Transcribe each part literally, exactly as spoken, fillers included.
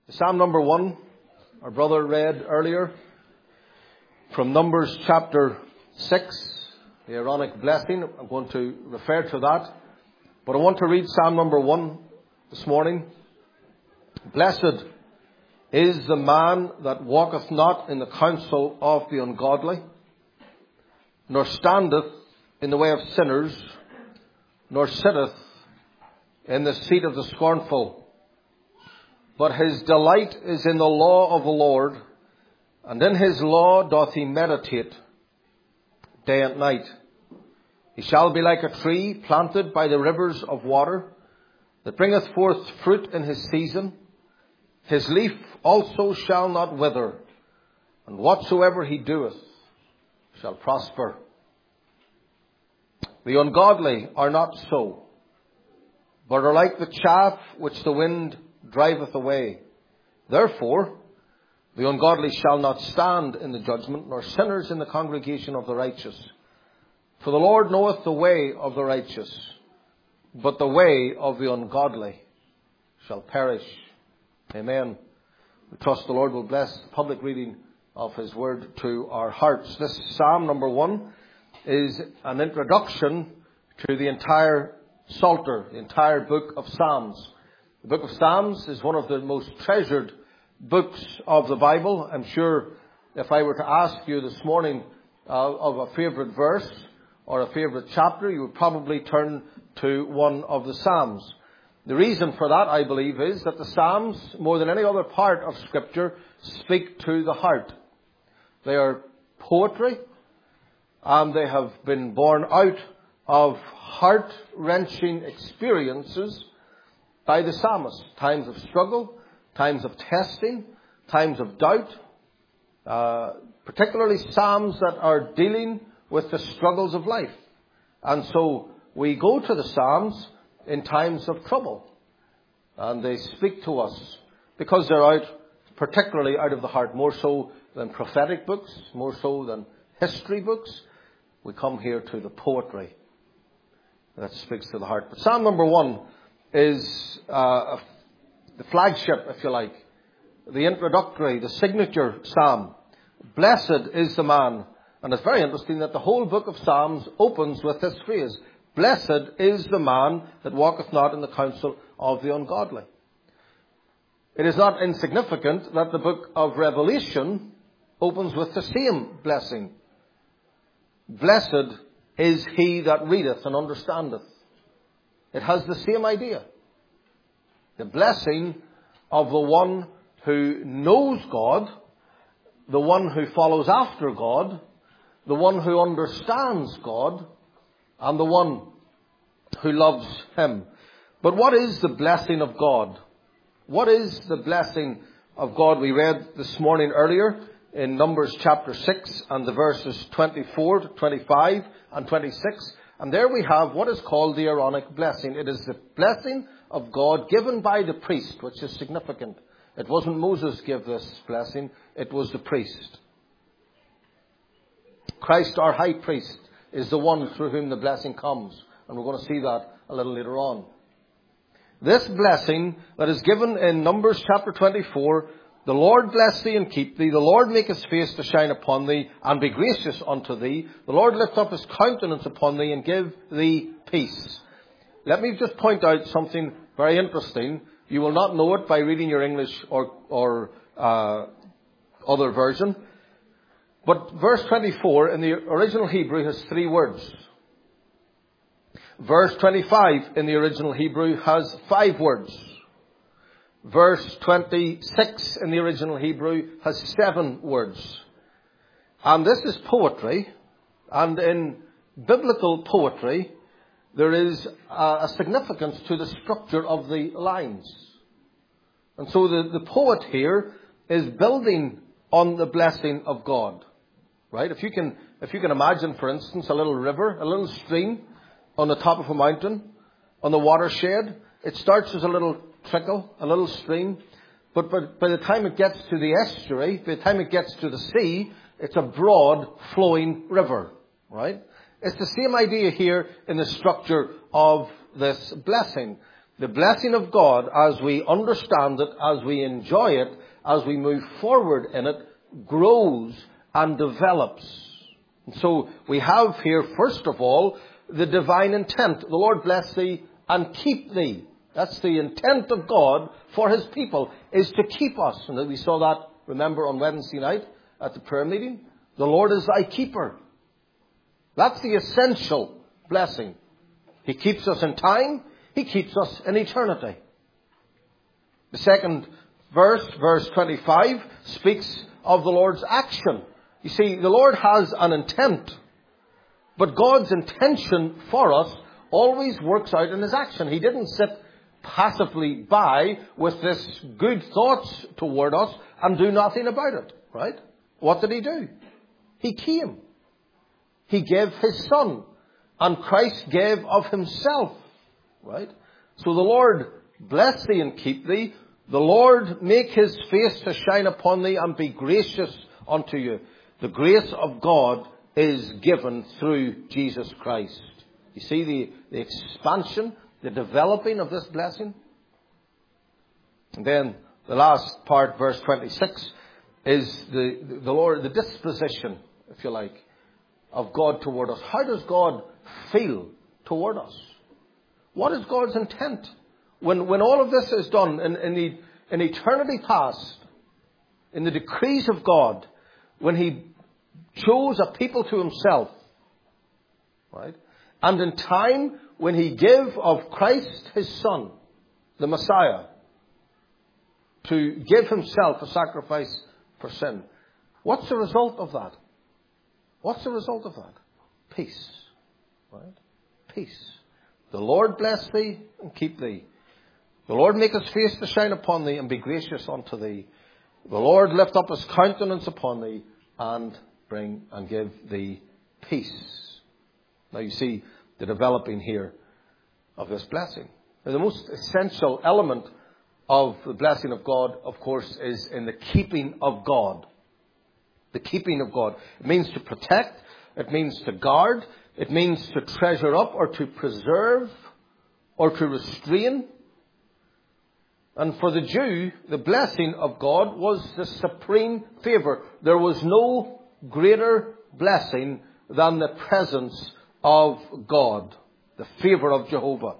Psalm number one, our brother read earlier from Numbers chapter six, the Aaronic blessing. I'm going to refer to that. But I want to read Psalm number one this morning. Blessed is the man that walketh not in the counsel of the ungodly, nor standeth in the way of sinners, nor sitteth in the seat of the scornful. But his delight is in the law of the Lord, and in his law doth he meditate day and night. He shall be like a tree planted by the rivers of water, that bringeth forth fruit in his season. His leaf also shall not wither, and whatsoever he doeth shall prosper. The ungodly are not so, but are like the chaff which the wind driveth away. Therefore, the ungodly shall not stand in the judgment, nor sinners in the congregation of the righteous. For the Lord knoweth the way of the righteous, but the way of the ungodly shall perish. Amen. We trust the Lord will bless the public reading of his word to our hearts. This Psalm number one is an introduction to the entire Psalter, the entire book of Psalms. The book of Psalms is one of the most treasured books of the Bible. I'm sure if I were to ask you this morning uh, of a favourite verse or a favourite chapter, you would probably turn to one of the Psalms. The reason for that, I believe, is that the Psalms, more than any other part of Scripture, speak to the heart. They are poetry, and they have been born out of heart-wrenching experiences by the psalmist. Times of struggle, times of testing, times of doubt, uh, particularly psalms that are dealing with the struggles of life. And so we go to the Psalms in times of trouble, and they speak to us because they're out, particularly out of the heart, more so than prophetic books, more so than history books. We come here to the poetry that speaks to the heart. But Psalm number one is uh, the flagship, if you like, the introductory, the signature psalm. Blessed is the man. And it's very interesting that the whole book of Psalms opens with this phrase, blessed is the man that walketh not in the counsel of the ungodly. It is not insignificant that the book of Revelation opens with the same blessing. Blessed is he that readeth and understandeth. It has the same idea. The blessing of the one who knows God, the one who follows after God, the one who understands God, and the one who loves him. But what is the blessing of God? What is the blessing of God? We read this morning earlier in Numbers chapter six and the verses twenty-four to twenty-five and twenty-six. And there we have what is called the Aaronic blessing. It is the blessing of God given by the priest, which is significant. It wasn't Moses gave this blessing, it was the priest. Christ, our high priest, is the one through whom the blessing comes. And we're going to see that a little later on. This blessing that is given in Numbers chapter twenty-four, the Lord bless thee and keep thee. The Lord make his face to shine upon thee and be gracious unto thee. The Lord lift up his countenance upon thee and give thee peace. Let me just point out something very interesting. You will not know it by reading your English or, or uh, other version. But verse twenty-four in the original Hebrew has three words. Verse twenty-five in the original Hebrew has five words. Verse twenty-six in the original Hebrew has seven words. And this is poetry. And in biblical poetry, there is a significance to the structure of the lines. And so the, the poet here is building on the blessing of God. Right? If you can, if you can imagine, for instance, a little river, a little stream on the top of a mountain, on the watershed, it starts as a little trickle, a little stream, but by, by the time it gets to the estuary, by the time it gets to the sea, it's a broad flowing river, right? It's the same idea here in the structure of this blessing. The blessing of God, as we understand it, as we enjoy it, as we move forward in it, grows and develops. And so we have here, first of all, the divine intent. The Lord bless thee and keep thee. That's the intent of God for his people, is to keep us. And we saw that, remember, on Wednesday night at the prayer meeting. The Lord is thy keeper. That's the essential blessing. He keeps us in time. He keeps us in eternity. The second verse, verse twenty-five, speaks of the Lord's action. You see, the Lord has an intent, but God's intention for us always works out in his action. He didn't sit passively by with this good thoughts toward us and do nothing about it, right? What did he do? He came. He gave his Son, and Christ gave of himself, right? So the Lord bless thee and keep thee. The Lord make his face to shine upon thee and be gracious unto you. The grace of God is given through Jesus Christ. You see the, the expansion, the developing of this blessing? And then the last part, verse twenty-six, is the, the Lord, the disposition, if you like, of God toward us. How does God feel toward us? What is God's intent? When, when all of this is done in, in, the, in eternity past, in the decrees of God, when he chose a people to himself, right? And in time, when he gave of Christ his Son, the Messiah, to give himself a sacrifice for sin. What's the result of that? What's the result of that? Peace. Right? Peace. The Lord bless thee and keep thee. The Lord make his face to shine upon thee and be gracious unto thee. The Lord lift up his countenance upon thee and bring and give thee peace. Now you see the developing here of this blessing. Now the most essential element of the blessing of God, of course, is in the keeping of God. The keeping of God. It means to protect. It means to guard. It means to treasure up or to preserve or to restrain. And for the Jew, the blessing of God was the supreme favor. There was no greater blessing than the presence of God, the favor of Jehovah.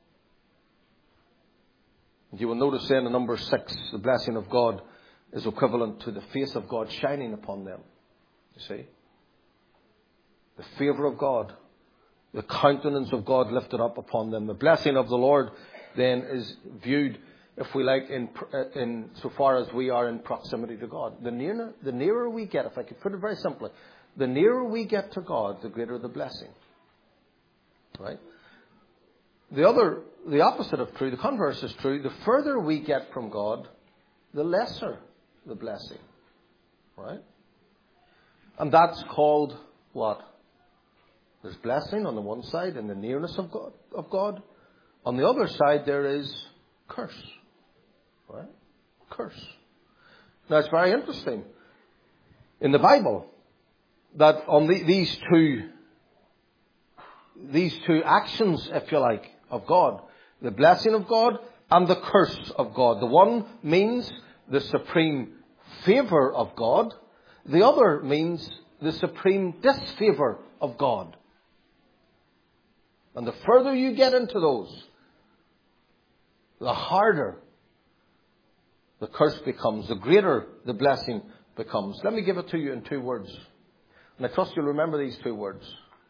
You will notice then in number six, the blessing of God is equivalent to the face of God shining upon them. You see? The favor of God, the countenance of God lifted up upon them. The blessing of the Lord then is viewed, if we like, in, in so far as we are in proximity to God. The nearer, the nearer we get, if I could put it very simply, the nearer we get to God, the greater the blessing. Right? The other, the opposite of true, the converse is true. The further we get from God, the lesser the blessing. Right? And that's called what? There's blessing on the one side in the nearness of God, of God. On the other side there is curse. Right? Curse. Now it's very interesting in the Bible that on the, these two these two actions, if you like, of God, the blessing of God and the curse of God. The one means the supreme favor of God. The other means the supreme disfavor of God. And the further you get into those, the harder the curse becomes, the greater the blessing becomes. Let me give it to you in two words. And I trust you'll remember these two words.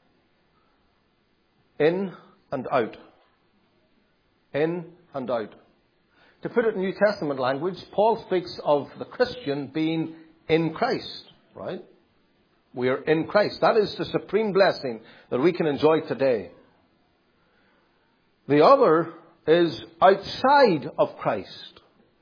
In and out. In and out. To put it in New Testament language, Paul speaks of the Christian being in Christ, right? We are in Christ. That is the supreme blessing that we can enjoy today. The other is outside of Christ.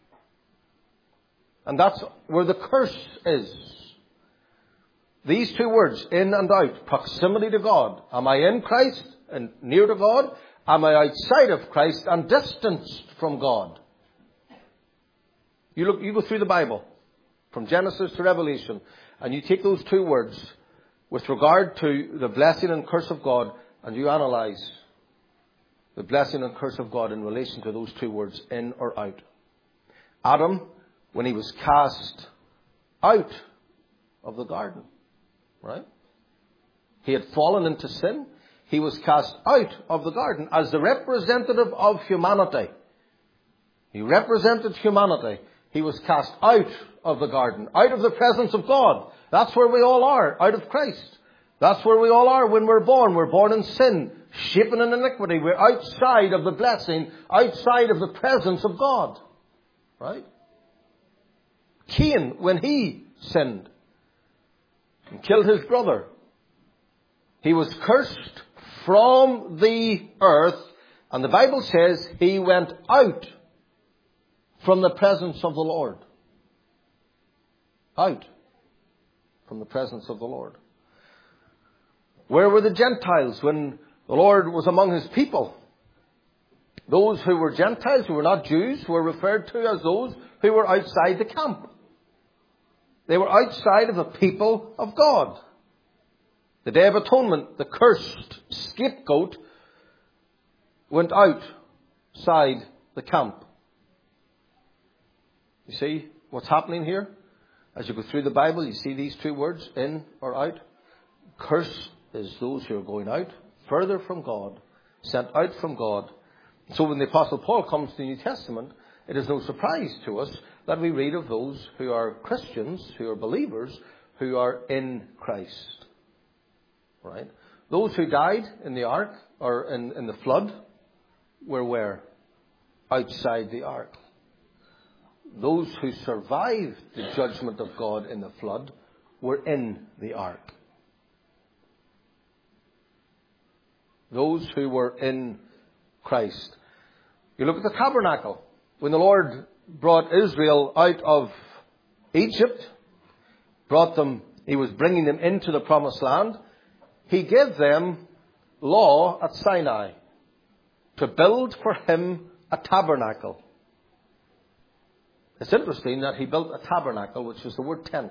And that's where the curse is. These two words, in and out, proximity to God. Am I in Christ and near to God? Am I outside of Christ and distanced from God? You look, you go through the Bible, from Genesis to Revelation, and you take those two words with regard to the blessing and curse of God, and you analyze. the blessing and curse of God in relation to those two words, in or out. Adam, when he was cast out of the garden, right? He had fallen into sin. He was cast out of the garden as the representative of humanity. He represented humanity. He was cast out of the garden, out of the presence of God. That's where we all are, out of Christ. That's where we all are when we're born. We're born in sin, shapen in iniquity. We're outside of the blessing, outside of the presence of God. Right? Cain, when he sinned and killed his brother, he was cursed from the earth, and the Bible says he went out from the presence of the Lord. Out from the presence of the Lord. Where were the Gentiles when the Lord was among his people? Those who were Gentiles, who were not Jews, were referred to as those who were outside the camp. They were outside of the people of God. The Day of Atonement, the cursed scapegoat, went outside the camp. You see what's happening here? As you go through the Bible, you see these two words, in or out. Curse is those who are going out, further from God, sent out from God. So when the Apostle Paul comes to the New Testament, it is no surprise to us that we read of those who are Christians, who are believers, who are in Christ. Right? Those who died in the ark, or in, in the flood, were where? Outside the ark. Those who survived the judgment of God in the flood were in the ark. Those who were in Christ. You look at the tabernacle. When the Lord brought Israel out of Egypt, brought them, he was bringing them into the promised land, he gave them law at Sinai to build for him a tabernacle. It's interesting that he built a tabernacle, which is the word tent.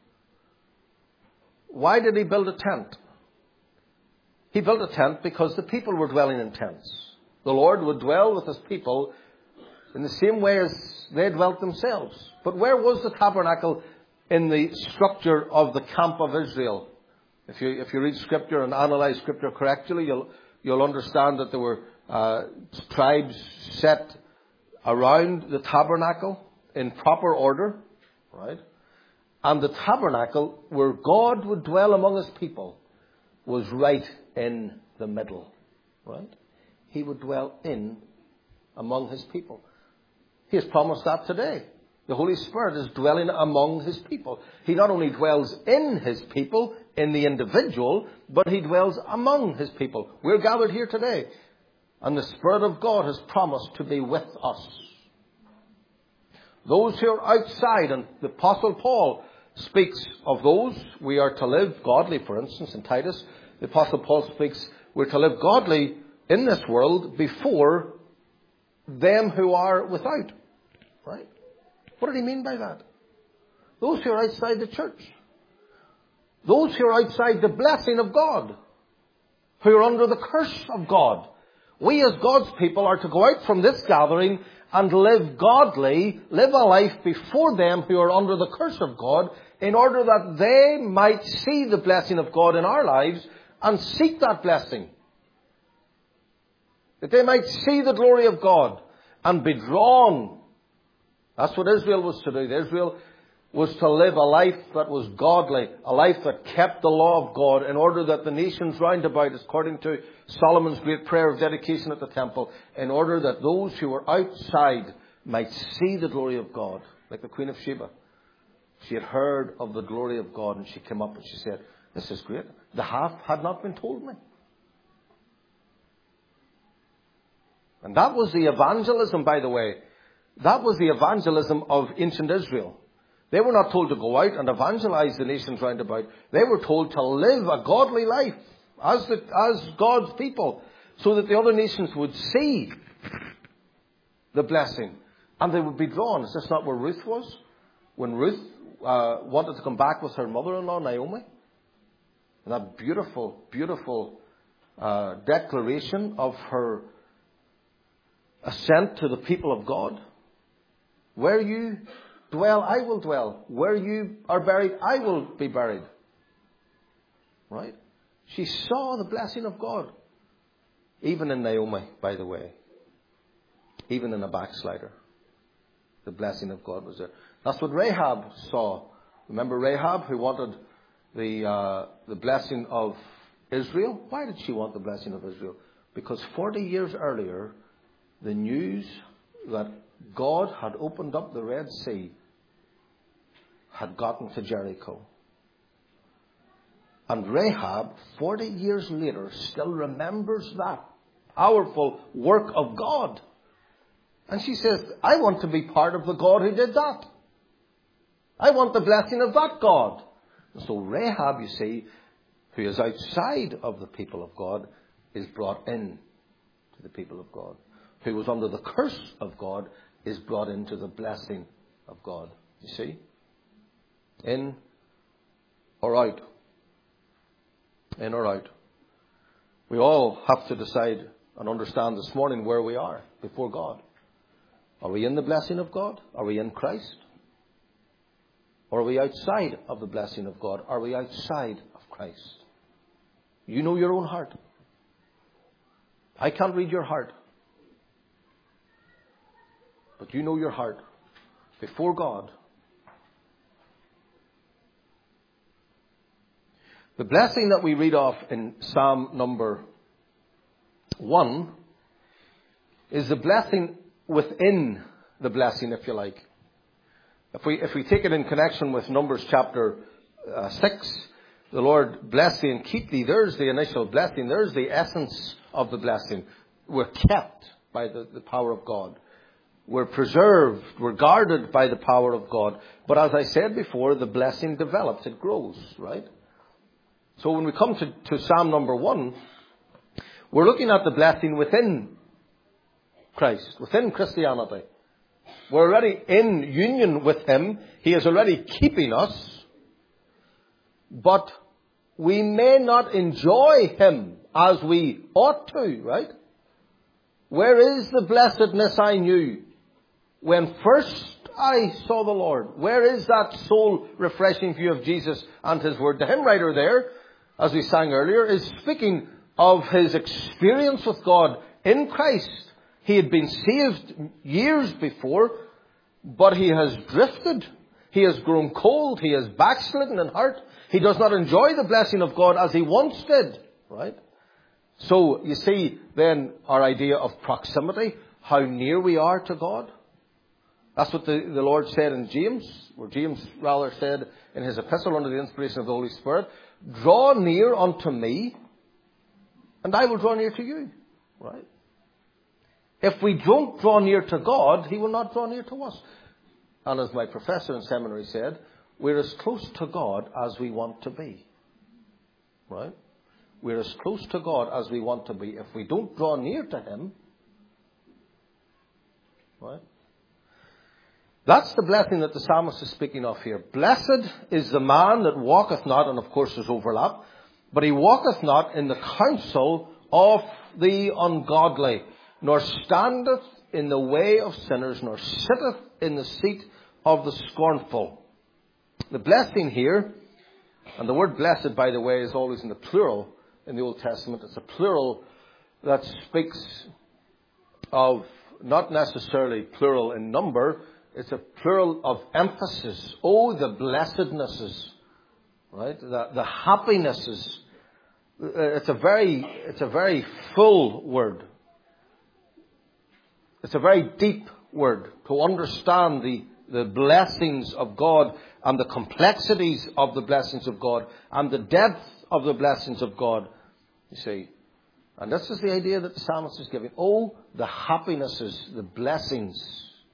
Why did he build a tent? He built a tent because the people were dwelling in tents. The Lord would dwell with his people in the same way as they dwelt themselves. But where was the tabernacle in the structure of the camp of Israel? If you if you read Scripture and analyze Scripture correctly, you'll you'll understand that there were uh, tribes set around the tabernacle in proper order, right? And the tabernacle, where God would dwell among his people, was right in the middle, right? He would dwell in among his people. He has promised that today. The Holy Spirit is dwelling among his people. He not only dwells in his people, in the individual, but he dwells among his people. We're gathered here today, and the Spirit of God has promised to be with us. Those who are outside, and the Apostle Paul speaks of those, we are to live godly, for instance, in Titus, the Apostle Paul speaks, we're to live godly in this world before them who are without. Right? What did he mean by that? Those who are outside the church. Those who are outside the blessing of God. Who are under the curse of God. We as God's people are to go out from this gathering and live godly, live a life before them who are under the curse of God, in order that they might see the blessing of God in our lives and seek that blessing. That they might see the glory of God and be drawn. That's what Israel was to do. Israel was to live a life that was godly, a life that kept the law of God, in order that the nations round about, according to Solomon's great prayer of dedication at the temple, in order that those who were outside might see the glory of God, like the Queen of Sheba. She had heard of the glory of God, and she came up and she said, "This is great. The half had not been told me." And that was the evangelism, by the way. That was the evangelism of ancient Israel. They were not told to go out and evangelize the nations round about. They were told to live a godly life as, the, as God's people, so that the other nations would see the blessing and they would be drawn. Is this not where Ruth was? When Ruth uh, wanted to come back with her mother-in-law, Naomi. And that beautiful, beautiful uh, declaration of her assent to the people of God. Where you dwell, I will dwell. Where you are buried, I will be buried. Right? She saw the blessing of God. Even in Naomi, by the way. Even in a backslider. The blessing of God was there. That's what Rahab saw. Remember Rahab, who wanted the uh, the blessing of Israel? Why did she want the blessing of Israel? Because forty years earlier, the news that God had opened up the Red Sea had gotten to Jericho. And Rahab, forty years later, still remembers that powerful work of God. And she says, I want to be part of the God who did that. I want the blessing of that God. And so Rahab, you see, who is outside of the people of God, is brought in to the people of God. Who was under the curse of God is brought into the blessing of God. You see? In or out. In or out. We all have to decide and understand this morning where we are before God. Are we in the blessing of God? Are we in Christ? Or are we outside of the blessing of God? Are we outside of Christ? You know your own heart. I can't read your heart. But you know your heart before God. The blessing that we read off in Psalm number one is the blessing within the blessing, if you like. If we if we take it in connection with Numbers chapter uh, six, the Lord bless thee and keep thee. There's the initial blessing. There's the essence of the blessing. We're kept by the, the power of God. We're preserved. We're guarded by the power of God. But as I said before, the blessing develops. It grows, right? So when we come to, to Psalm number one, we're looking at the blessing within Christ, within Christianity. We're already in union with Him. He is already keeping us. But we may not enjoy Him as we ought to, right? Where is the blessedness I knew when first I saw the Lord? Where is that soul refreshing view of Jesus and His Word? The hymn writer there, as we sang earlier, is speaking of his experience with God in Christ. He had been saved years before, but he has drifted. He has grown cold. He has backslidden in heart. He does not enjoy the blessing of God as he once did, right? So, you see, then, our idea of proximity, how near we are to God. That's what the, the Lord said in James, where James rather said in his epistle under the inspiration of the Holy Spirit, draw near unto me, and I will draw near to you, right? If we don't draw near to God, He will not draw near to us. And as my professor in seminary said, we're as close to God as we want to be. Right? We're as close to God as we want to be. If we don't draw near to Him, right? That's the blessing that the psalmist is speaking of here. Blessed is the man that walketh not, and of course there's overlap, but he walketh not in the counsel of the ungodly, nor standeth in the way of sinners, nor sitteth in the seat of the scornful. The blessing here, and the word blessed, by the way, is always in the plural in the Old Testament. It's a plural that speaks of not necessarily plural in number. It's a plural of emphasis. Oh, the blessednesses, right? The, the happinesses. It's a very, it's a very full word. It's a very deep word to understand the, the blessings of God and the complexities of the blessings of God and the depth of the blessings of God, you see. And this is the idea that the psalmist is giving. Oh, the happinesses, the blessings.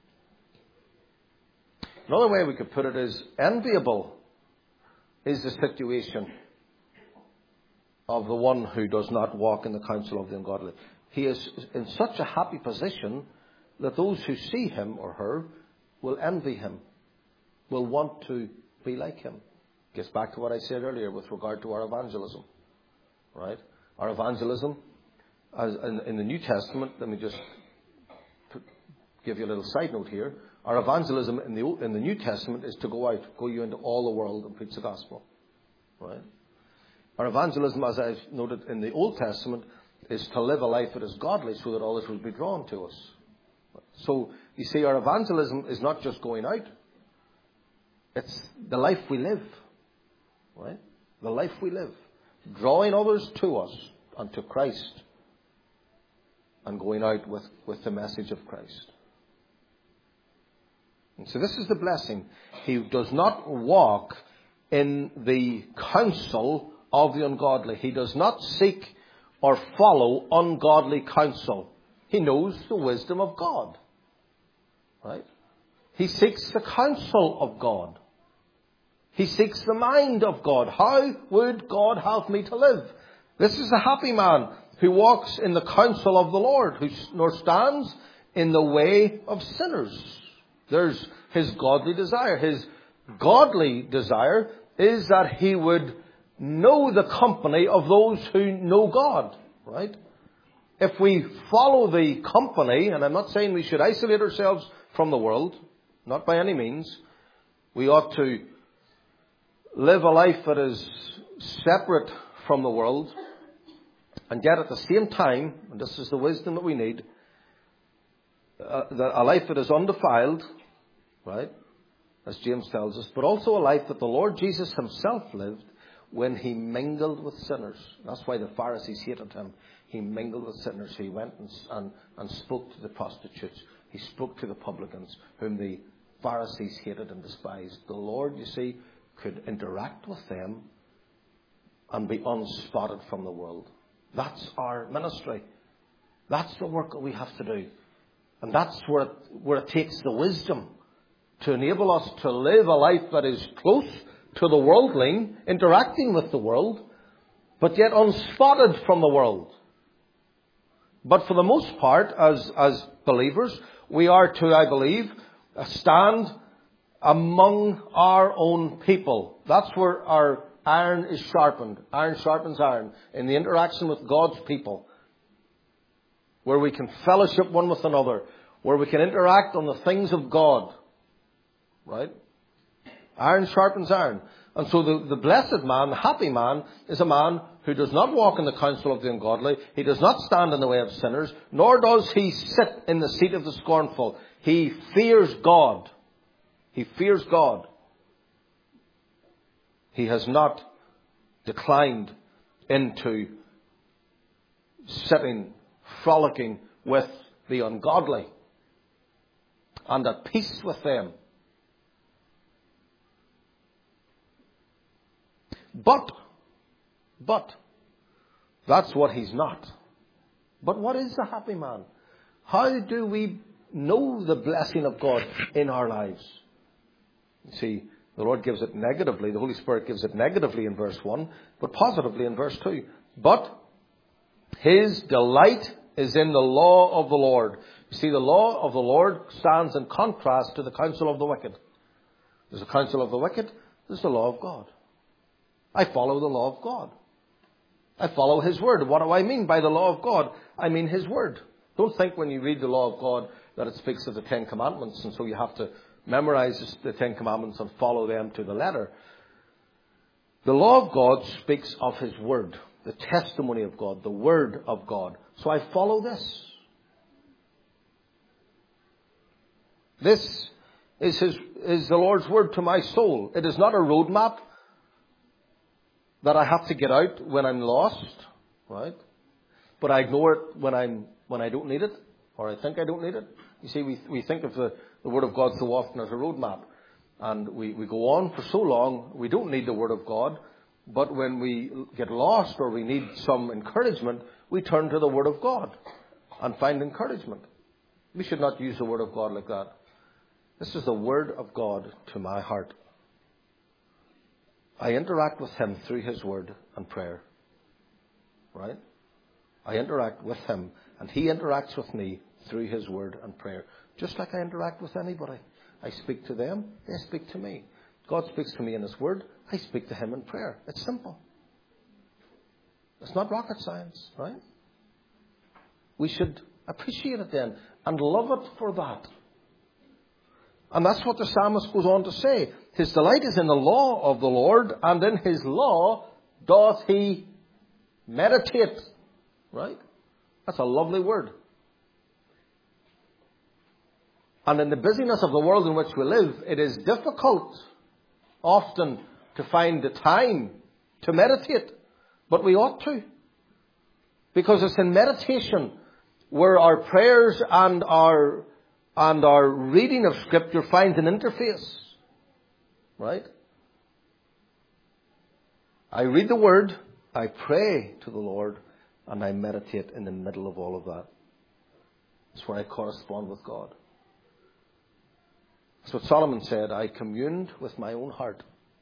Another way we could put it is, enviable is the situation of the one who does not walk in the counsel of the ungodly. He is in such a happy position that those who see him or her will envy him, will want to be like him. Gets back to what I said earlier with regard to our evangelism, right? Our evangelism, as in, in the New Testament, let me just give you a little side note here, our evangelism in the Old, in the New Testament is to go out, go you into all the world and preach the gospel. Right? Our evangelism, as I've noted in the Old Testament, is to live a life that is godly so that others will be drawn to us. So, you see, our evangelism is not just going out. It's the life we live. Right? The life we live. Drawing others to us and to Christ. And going out with, with the message of Christ. And so this is the blessing. He does not walk in the counsel of the ungodly. He does not seek or follow ungodly counsel. He knows the wisdom of God. Right? He seeks the counsel of God. He seeks the mind of God. How would God have me to live? This is the happy man who walks in the counsel of the Lord, who nor stands in the way of sinners. There's his godly desire. His godly desire is that he would know the company of those who know God. Right? If we follow the company, and I'm not saying we should isolate ourselves from the world, not by any means, we ought to live a life that is separate from the world, and yet at the same time, and this is the wisdom that we need, uh, a life that is undefiled, right, as James tells us, but also a life that the Lord Jesus himself lived when he mingled with sinners. That's why the Pharisees hated him. He mingled with sinners. He went and, and, and spoke to the prostitutes. He spoke to the publicans, whom the Pharisees hated and despised. The Lord, you see, could interact with them and be unspotted from the world. That's our ministry. That's the work that we have to do. And that's where it, where it takes the wisdom to enable us to live a life that is close to the worldling, interacting with the world, but yet unspotted from the world. But for the most part, as, as believers, we are to, I believe, stand among our own people. That's where our iron is sharpened. Iron sharpens iron in the interaction with God's people. Where we can fellowship one with another. Where we can interact on the things of God. Right? Iron sharpens iron. And so the, the blessed man, the happy man, is a man who does not walk in the counsel of the ungodly. He does not stand in the way of sinners. Nor does he sit in the seat of the scornful. He fears God. He fears God. He has not declined into sitting, frolicking with the ungodly and at peace with them. But, but, that's what he's not. But what is the happy man? How do we know the blessing of God in our lives? You see, the Lord gives it negatively. The Holy Spirit gives it negatively in verse one, but positively in verse two. But his delight is in the law of the Lord. You see, the law of the Lord stands in contrast to the counsel of the wicked. There's the counsel of the wicked. There's the law of God. I follow the law of God. I follow his word. What do I mean by the law of God? I mean his word. Don't think when you read the law of God that it speaks of the Ten Commandments, and so you have to memorize the Ten Commandments and follow them to the letter. The law of God speaks of his word, the testimony of God, the word of God. So I follow this. This is his is the Lord's word to my soul. It is not a roadmap that I have to get out when I'm lost, right? But I ignore it when I'm when I don't need it, or I think I don't need it. You see, we we think of the, the Word of God so often as a roadmap. And we, we go on for so long, we don't need the Word of God. But when we get lost or we need some encouragement, we turn to the Word of God and find encouragement. We should not use the Word of God like that. This is the Word of God to my heart. I interact with him through his word and prayer. Right? I interact with him and he interacts with me through his word and prayer. Just like I interact with anybody. I speak to them, they speak to me. God speaks to me in his word, I speak to him in prayer. It's simple. It's not rocket science, right? We should appreciate it then and love it for that. And that's what the psalmist goes on to say. His delight is in the law of the Lord, and in his law doth he meditate. Right? That's a lovely word. And in the busyness of the world in which we live, it is difficult often to find the time to meditate. But we ought to. Because it's in meditation where our prayers and our and our reading of Scripture finds an interface. Right? I read the Word, I pray to the Lord, and I meditate in the middle of all of that. It's where I correspond with God. That's what Solomon said, I communed with my own heart.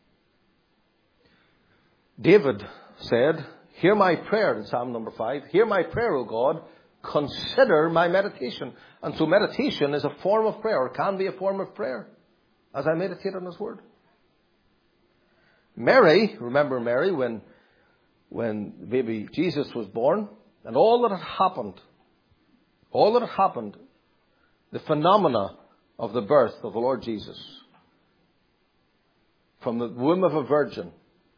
David said, hear my prayer in Psalm number five. Hear my prayer, O God. Consider my meditation. And so meditation is a form of prayer, or can be a form of prayer, as I meditate on His Word. Mary, remember Mary, when, when baby Jesus was born, and all that had happened, all that had happened, the phenomena of the birth of the Lord Jesus, from the womb of a virgin,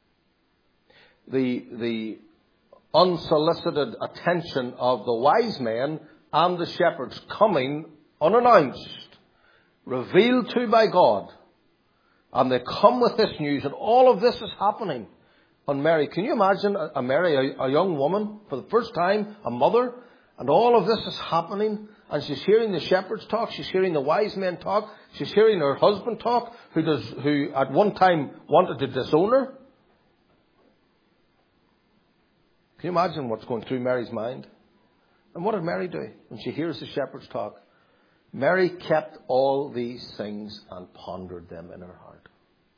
the, the unsolicited attention of the wise men and the shepherds coming unannounced, revealed to by God, and they come with this news, and all of this is happening on Mary. Can you imagine a, a Mary, a, a young woman, for the first time, a mother, and all of this is happening, and she's hearing the shepherds talk, she's hearing the wise men talk, she's hearing her husband talk, who does, who at one time wanted to disown her. Can you imagine what's going through Mary's mind? And what did Mary do when she hears the shepherds talk? Mary kept all these things and pondered them in her heart.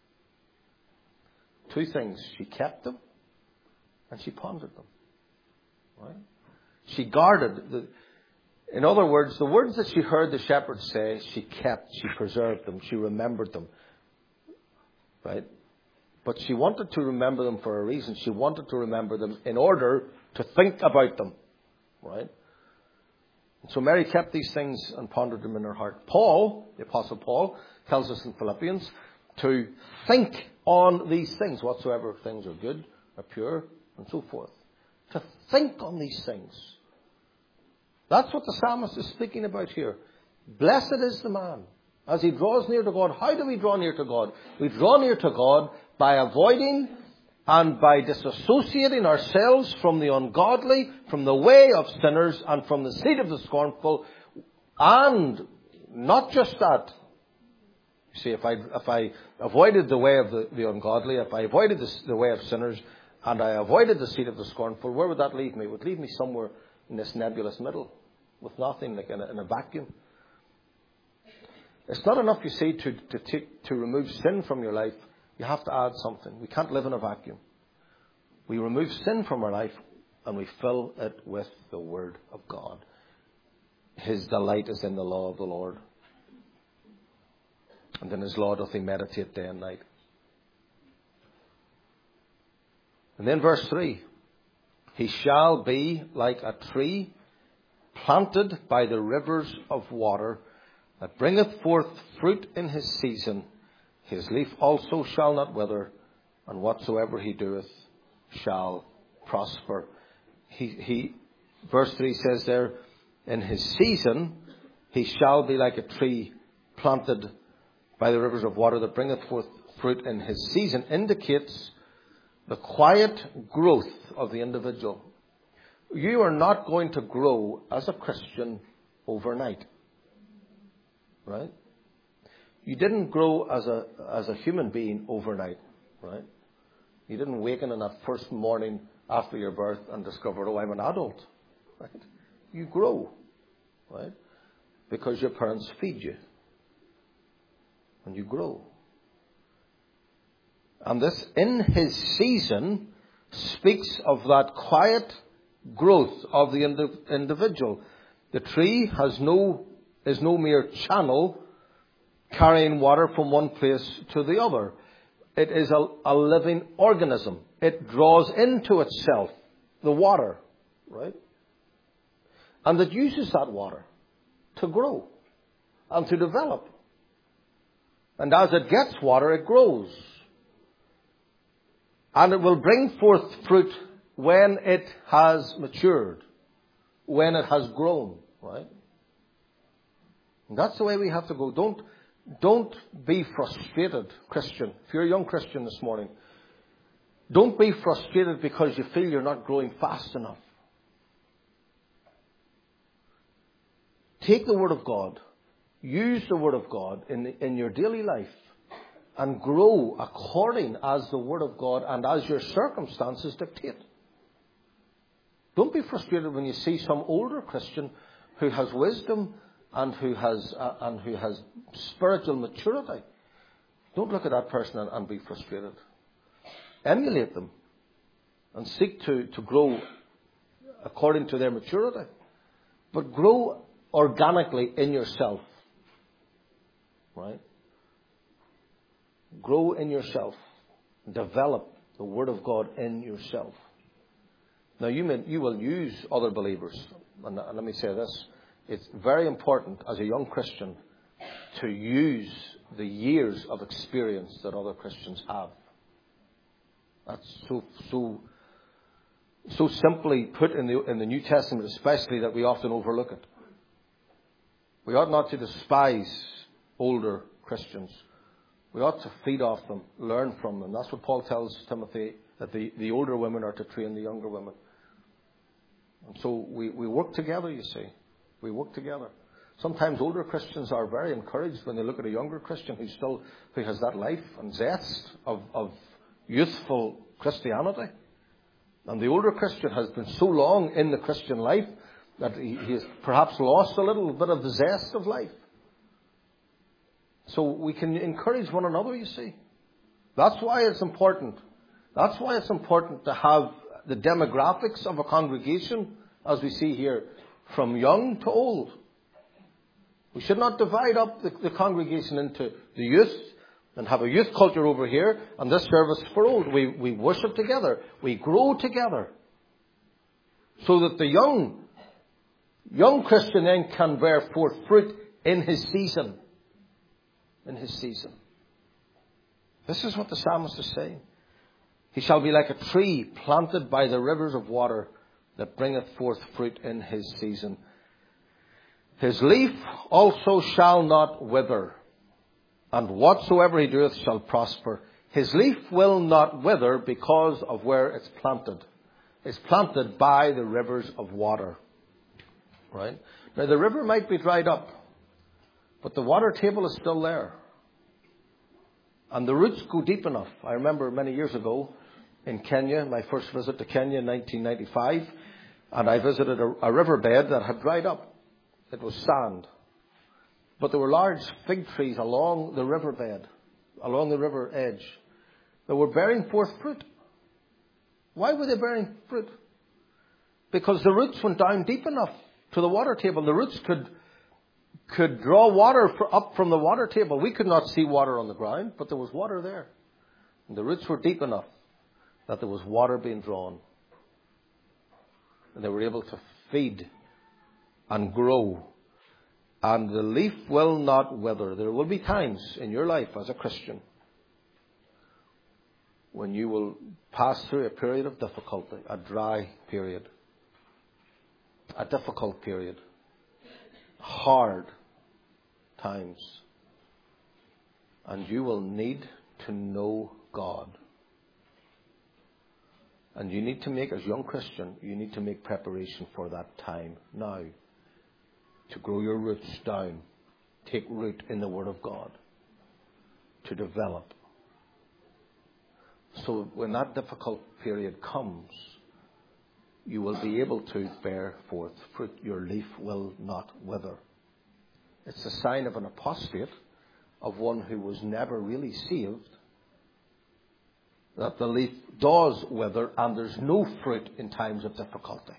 Two things. She kept them and she pondered them. Right? She guarded. The, in other words, the words that she heard the shepherds say, she kept, she preserved them, she remembered them. Right? But she wanted to remember them for a reason. She wanted to remember them in order to think about them. Right? And so Mary kept these things and pondered them in her heart. Paul, the Apostle Paul, tells us in Philippians to think on these things, whatsoever things are good, are pure, and so forth. To think on these things. That's what the psalmist is speaking about here. Blessed is the man as he draws near to God. How do we draw near to God? We draw near to God by avoiding and by disassociating ourselves from the ungodly, from the way of sinners, and from the seat of the scornful. And not just that. You see, if I if I avoided the way of the, the ungodly, if I avoided the, the way of sinners, and I avoided the seat of the scornful, where would that leave me? It would leave me somewhere in this nebulous middle, with nothing, like in a, in a vacuum. It's not enough, you see, to to take, to remove sin from your life. You have to add something. We can't live in a vacuum. We remove sin from our life and we fill it with the Word of God. His delight is in the law of the Lord. And in His law doth he meditate day and night. And then verse three. He shall be like a tree planted by the rivers of water, that bringeth forth fruit in his season. His leaf also shall not wither, and whatsoever he doeth shall prosper. He, he, verse three says there, in his season he shall be like a tree planted by the rivers of water that bringeth forth fruit in his season, indicates the quiet growth of the individual. You are not going to grow as a Christian overnight. Right? You didn't grow as a as a human being overnight, right? You didn't waken on that first morning after your birth and discover, oh, I'm an adult, right? You grow, right? Because your parents feed you, and you grow. And this, in his season, speaks of that quiet growth of the indi- individual. The tree has no is no mere channel carrying water from one place to the other. It is a, a living organism. It draws into itself the water, right? And it uses that water to grow and to develop. And as it gets water, it grows. And it will bring forth fruit when it has matured, when it has grown, right? And that's the way we have to go. Don't, don't be frustrated, Christian. If you're a young Christian this morning, don't be frustrated because you feel you're not growing fast enough. Take the Word of God. Use the Word of God in, in your daily life and grow according as the Word of God and as your circumstances dictate. Don't be frustrated when you see some older Christian who has wisdom and who has uh, and who has spiritual maturity. Don't look at that person and, and be frustrated. Emulate them and seek to, to grow according to their maturity. But grow organically in yourself. Right? Grow in yourself. Develop the Word of God in yourself. Now, you, may, you will use other believers. And, and let me say this. It's very important as a young Christian to use the years of experience that other Christians have. That's so so so simply put in the in the New Testament, especially, that we often overlook it. We ought not to despise older Christians. We ought to feed off them, learn from them. That's what Paul tells Timothy, that the, the older women are to train the younger women. And so we, we work together, you see. We work together. Sometimes older Christians are very encouraged when they look at a younger Christian who still who has that life and zest of, of youthful Christianity. And the older Christian has been so long in the Christian life that he, he has perhaps lost a little bit of the zest of life. So we can encourage one another, you see. That's why it's important. That's why it's important to have the demographics of a congregation, as we see here, from young to old. We should not divide up the, the congregation into the youth and have a youth culture over here and this service for old. We, we worship together. We grow together. So that the young, young Christian then can bear forth fruit in his season. In his season. This is what the psalmist is saying. He shall be like a tree planted by the rivers of water that bringeth forth fruit in his season. His leaf also shall not wither, and whatsoever he doeth shall prosper. His leaf will not wither because of where it's planted. It's planted by the rivers of water. Right? Now the river might be dried up, but the water table is still there. And the roots go deep enough. I remember many years ago in Kenya, my first visit to Kenya in nineteen ninety-five, and I visited a, a riverbed that had dried up. It was sand. But there were large fig trees along the riverbed, along the river edge, that were bearing forth fruit. Why were they bearing fruit? Because the roots went down deep enough to the water table. The roots could could draw water for, up from the water table. We could not see water on the ground, but there was water there. And the roots were deep enough that there was water being drawn. And they were able to feed and grow. And the leaf will not wither. There will be times in your life as a Christian when you will pass through a period of difficulty, a dry period, a difficult period, hard times. And you will need to know God. And you need to make, as a young Christian, you need to make preparation for that time now. To grow your roots down. Take root in the Word of God. To develop. So when that difficult period comes, you will be able to bear forth fruit. Your leaf will not wither. It's a sign of an apostate, of one who was never really saved, that the leaf does wither and there's no fruit in times of difficulty.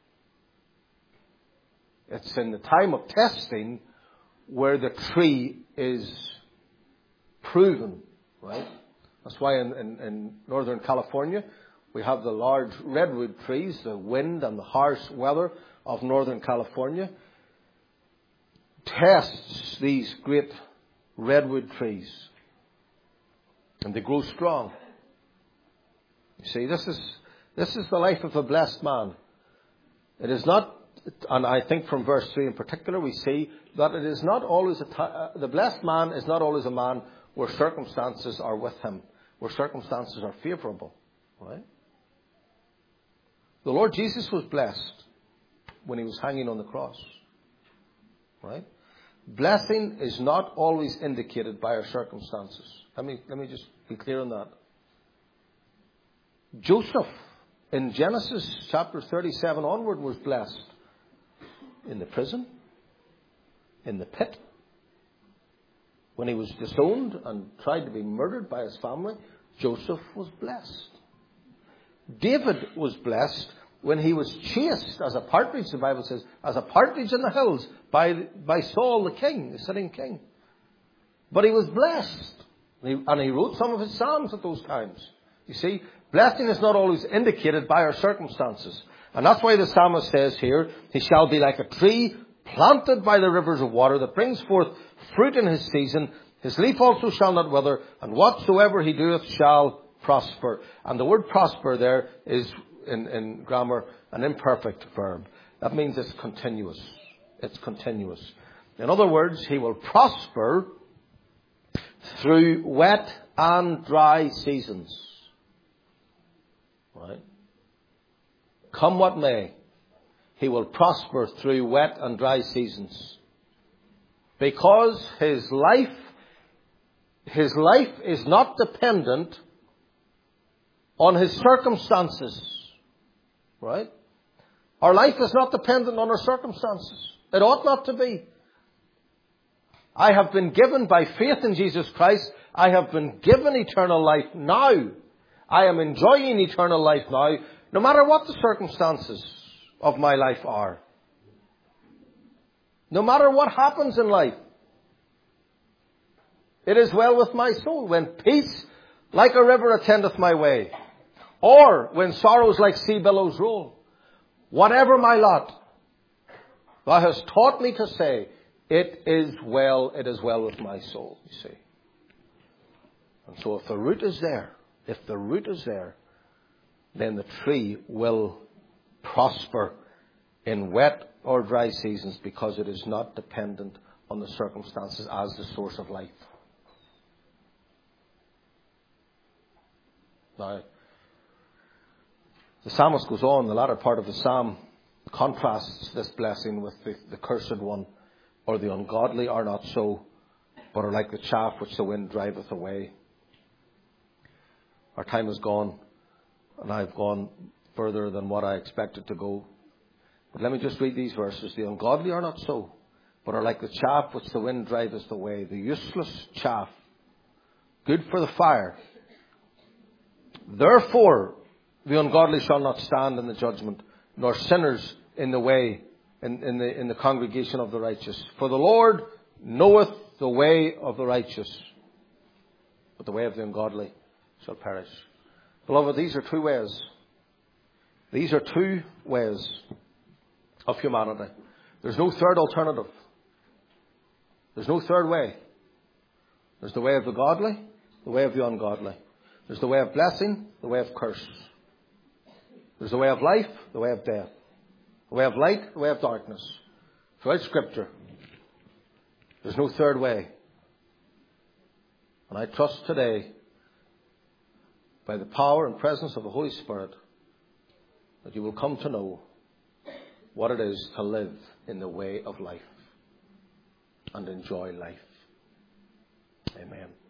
It's in the time of testing where the tree is proven, right? That's why in, in, in Northern California, we have the large redwood trees. The wind and the harsh weather of Northern California tests these great redwood trees And they grow strong. You see, this is, this is the life of a blessed man. It is not, and I think from verse three in particular, we see that it is not always, a, uh, the blessed man is not always a man where circumstances are with him, where circumstances are favourable. Right? The Lord Jesus was blessed when he was hanging on the cross. Right? Blessing is not always indicated by our circumstances. Let me, let me just be clear on that. Joseph, in Genesis chapter thirty-seven onward, was blessed. In the prison, in the pit, when he was disowned and tried to be murdered by his family, Joseph was blessed. David was blessed when he was chased as a partridge, the Bible says, as a partridge in the hills by, by Saul the king, the sitting king. But he was blessed. And he, and he wrote some of his psalms at those times. You see, blessing is not always indicated by our circumstances. And that's why the psalmist says here, he shall be like a tree planted by the rivers of water that brings forth fruit in his season. His leaf also shall not wither, and whatsoever he doeth shall prosper. And the word prosper there is, in, in grammar, an imperfect verb. That means it's continuous. It's continuous. In other words, he will prosper through wet and dry seasons. Right? Come what may, he will prosper through wet and dry seasons. Because his life, his life is not dependent on his circumstances. Right? Our life is not dependent on our circumstances. It ought not to be. I have been given by faith in Jesus Christ, I have been given eternal life now. I am enjoying eternal life now, no matter what the circumstances of my life are. No matter what happens in life. It is well with my soul when peace like a river attendeth my way. Or when sorrows like sea billows roll. Whatever my lot, thou hast taught me to say, it is well, it is well with my soul, you see. And so if the root is there, if the root is there, then the tree will prosper in wet or dry seasons because it is not dependent on the circumstances as the source of life. Now, the psalmist goes on, the latter part of the psalm contrasts this blessing with the, the cursed one, or the ungodly are not so, but are like the chaff which the wind driveth away. Our time is gone, and I've gone further than what I expected to go. But let me just read these verses. The ungodly are not so, but are like the chaff which the wind driveth away. The useless chaff, good for the fire. Therefore, the ungodly shall not stand in the judgment, nor sinners in the way, in, in the in the congregation of the righteous. For the Lord knoweth the way of the righteous, but the way of the ungodly shall perish. Beloved, these are two ways. These are two ways of humanity. There's no third alternative. There's no third way. There's the way of the godly, the way of the ungodly. There's the way of blessing, the way of curse. There's the way of life, the way of death. The way of light, the way of darkness. Throughout Scripture, there's no third way. And I trust today, by the power and presence of the Holy Spirit, that you will come to know what it is to live in the way of life and enjoy life. Amen.